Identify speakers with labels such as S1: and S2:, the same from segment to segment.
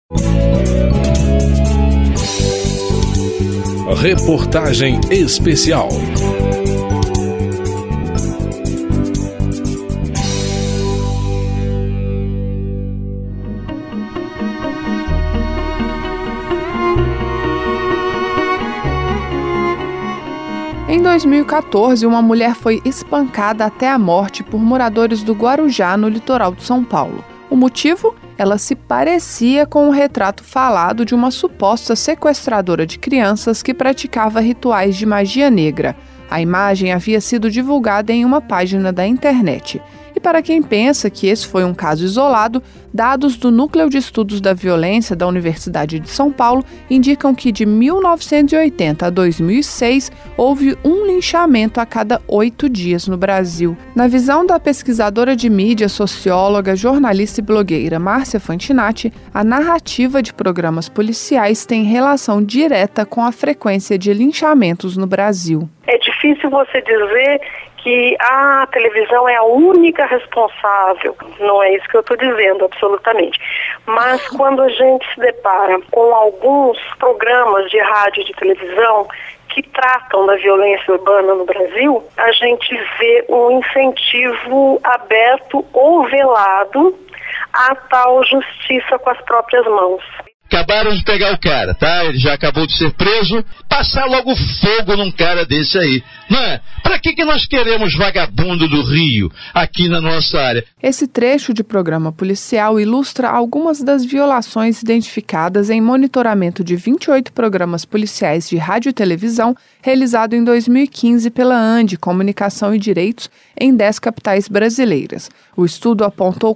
S1: Reportagem especial.
S2: Em 2014, uma mulher foi espancada até a morte por moradores do Guarujá, no litoral de São Paulo. O motivo? Ela se parecia com o retrato falado de uma suposta sequestradora de crianças que praticava rituais de magia negra. A imagem havia sido divulgada em uma página da internet. E para quem pensa que esse foi um caso isolado, dados do Núcleo de Estudos da Violência da Universidade de São Paulo indicam que de 1980 a 2006 houve um linchamento a cada 8 dias no Brasil. Na visão da pesquisadora de mídia, socióloga, jornalista e blogueira Márcia Fantinatti, a narrativa de programas policiais tem relação direta com a frequência de linchamentos no Brasil.
S3: É difícil você dizer que a televisão é a única responsável. Não é isso que eu estou dizendo, absolutamente. Mas quando a gente se depara com alguns programas de rádio e de televisão que tratam da violência urbana no Brasil, a gente vê um incentivo aberto ou velado à tal justiça com as próprias mãos.
S4: Acabaram de pegar o cara, tá? Ele já acabou de ser preso. Passar logo fogo num cara desse aí, não é? Pra que nós queremos vagabundo do Rio aqui na nossa área?
S2: Esse trecho de programa policial ilustra algumas das violações identificadas em monitoramento de 28 programas policiais de rádio e televisão realizado em 2015 pela ANDI, Comunicação e Direitos, em 10 capitais brasileiras. O estudo apontou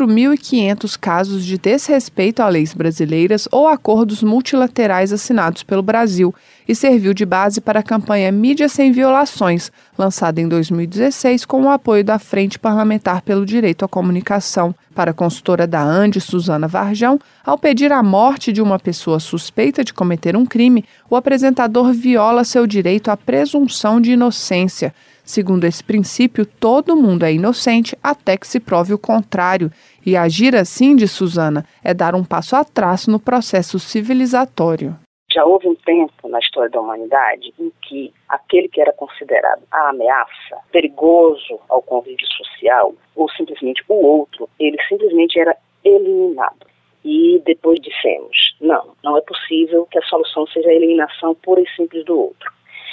S2: 4.500 casos de desrespeito a leis brasileiras ou acordos multilaterais assinados pelo Brasil e serviu de base para a campanha Mídia Sem Violações, lançada em 2016 com o apoio da Frente Parlamentar pelo Direito à Comunicação. Para a consultora da ANDI, Suzana Varjão, ao pedir a morte de uma pessoa suspeita de cometer um crime, o apresentador viola seu direito à presunção de inocência. Segundo esse princípio, todo mundo é inocente até que se prove o contrário. E agir assim, diz Suzana, é dar um passo atrás no processo civilizatório.
S5: Já houve um tempo na história da humanidade em que aquele que era considerado a ameaça, perigoso ao convívio social, ou simplesmente o outro, ele simplesmente era eliminado. E depois dissemos, não é possível que a solução seja a eliminação pura e simples do outro.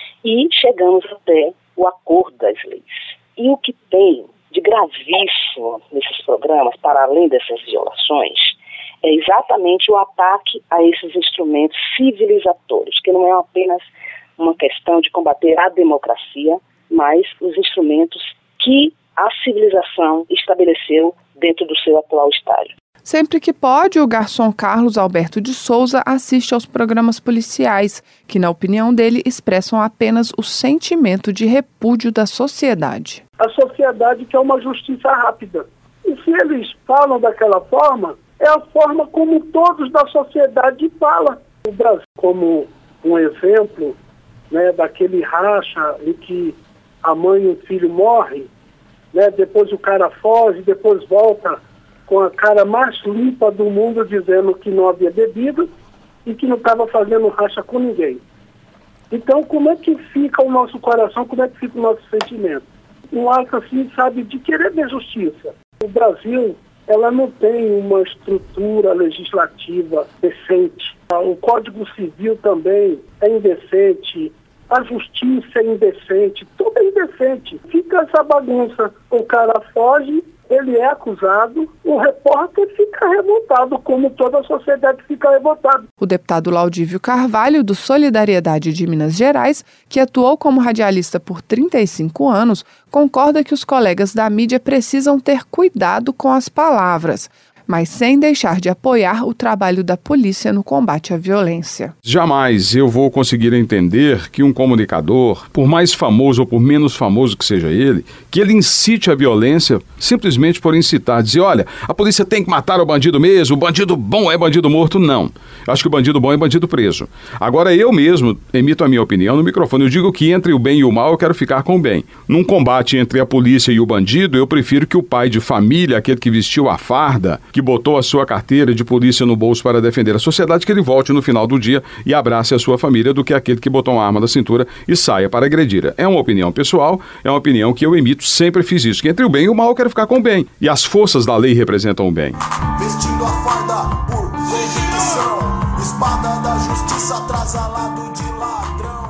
S5: E chegamos até o acordo das leis. E o que tem de gravíssimo nesses programas, para além dessas violações, é exatamente o ataque a esses instrumentos civilizatórios, que não é apenas uma questão de combater a democracia, mas os instrumentos que a civilização estabeleceu dentro do seu atual estágio.
S2: Sempre que pode, o garçom Carlos Alberto de Souza assiste aos programas policiais, que, na opinião dele, expressam apenas o sentimento de repúdio da sociedade.
S6: A sociedade quer uma justiça rápida. E se eles falam daquela forma, é a forma como todos da sociedade falam. O Brasil, como um exemplo, daquele racha em que a mãe e o filho morrem, depois o cara foge, depois volta com a cara mais limpa do mundo, dizendo que não havia bebido e que não estava fazendo racha com ninguém. Então, como é que fica o nosso coração, como é que fica o nosso sentimento? Um ato assim, de querer ver justiça. O Brasil, ela não tem uma estrutura legislativa decente. O Código Civil também é indecente. A justiça é indecente. Tudo é indecente. Fica essa bagunça. O cara foge, ele é acusado, o repórter fica revoltado, como toda a sociedade fica revoltada.
S2: O deputado Laudívio Carvalho, do Solidariedade de Minas Gerais, que atuou como radialista por 35 anos, concorda que os colegas da mídia precisam ter cuidado com as palavras, mas sem deixar de apoiar o trabalho da polícia no combate à violência.
S7: Jamais eu vou conseguir entender que um comunicador, por mais famoso ou por menos famoso que seja ele, que ele incite a violência simplesmente por incitar, dizer, olha, a polícia tem que matar o bandido mesmo, o bandido bom é bandido morto. Não. Eu acho que o bandido bom é bandido preso. Agora eu mesmo emito a minha opinião no microfone. Eu digo que entre o bem e o mal eu quero ficar com o bem. Num combate entre a polícia e o bandido, eu prefiro que o pai de família, aquele que vestiu a farda, que botou a sua carteira de polícia no bolso para defender a sociedade, que ele volte no final do dia e abrace a sua família, do que aquele que botou uma arma na cintura e saia para agredir. É uma opinião pessoal, é uma opinião que eu emito, sempre fiz isso, que entre o bem e o mal eu quero ficar com o bem, e as forças da lei representam o bem.
S8: Vestindo a farda por convicção, espada da justiça atrasalado de ladrão.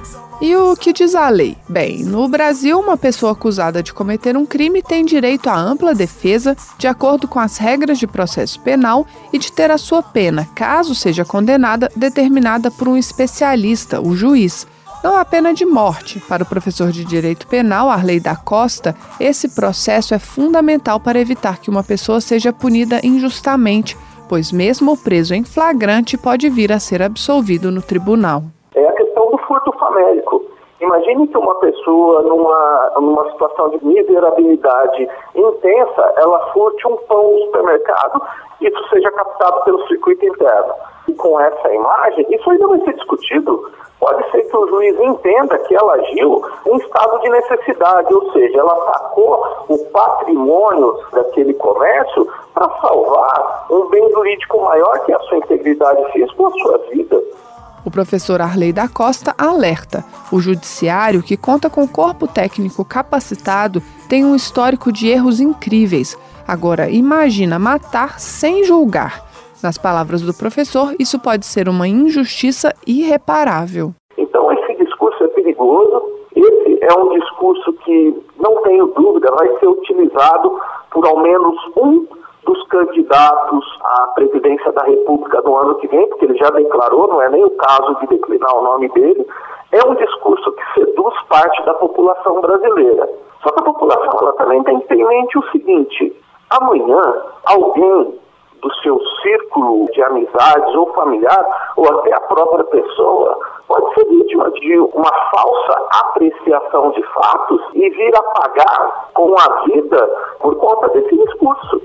S2: E o que diz a lei? Bem, no Brasil, uma pessoa acusada de cometer um crime tem direito à ampla defesa, de acordo com as regras de processo penal, e de ter a sua pena, caso seja condenada, determinada por um especialista, o juiz. Não a pena de morte. Para o professor de Direito Penal, Arley da Costa, esse processo é fundamental para evitar que uma pessoa seja punida injustamente, pois mesmo o preso em flagrante pode vir a ser absolvido no tribunal.
S9: É a questão do furto famélico. Imagine que uma pessoa, numa situação de miserabilidade intensa, ela furte um pão no supermercado e isso seja captado pelo circuito interno. E com essa imagem, isso ainda vai ser discutido. Pode ser que o juiz entenda que ela agiu em estado de necessidade, ou seja, ela sacou o patrimônio daquele comércio para salvar um bem jurídico maior, que é a sua integridade física ou a sua vida.
S2: O professor Arley da Costa alerta: o judiciário, que conta com corpo técnico capacitado, tem um histórico de erros incríveis. Agora, imagina matar sem julgar. Nas palavras do professor, isso pode ser uma injustiça irreparável.
S9: Então, esse discurso é perigoso. Esse é um discurso que, não tenho dúvida, vai ser utilizado por ao menos um dos candidatos à presidência da República no ano que vem, porque ele já declarou, não é nem o caso de declinar o nome dele. É um discurso que seduz parte da população brasileira. Só que a população ela também tem que ter em mente o seguinte: amanhã alguém do seu círculo de amizades ou familiar, ou até a própria pessoa, pode ser vítima de uma falsa apreciação de fatos e vir a pagar com a vida por conta desse discurso.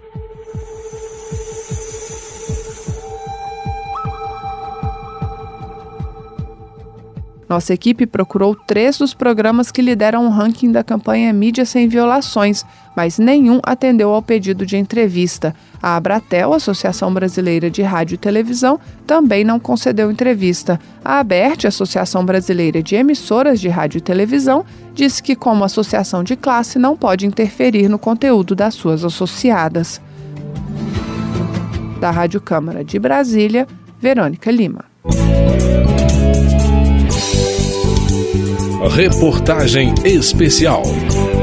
S2: Nossa equipe procurou 3 dos programas que lideram o ranking da campanha Mídia Sem Violações, mas nenhum atendeu ao pedido de entrevista. A Abratel, Associação Brasileira de Rádio e Televisão, também não concedeu entrevista. A ABERT, Associação Brasileira de Emissoras de Rádio e Televisão, disse que, como associação de classe, não pode interferir no conteúdo das suas associadas. Da Rádio Câmara de Brasília, Verônica Lima.
S1: Reportagem especial.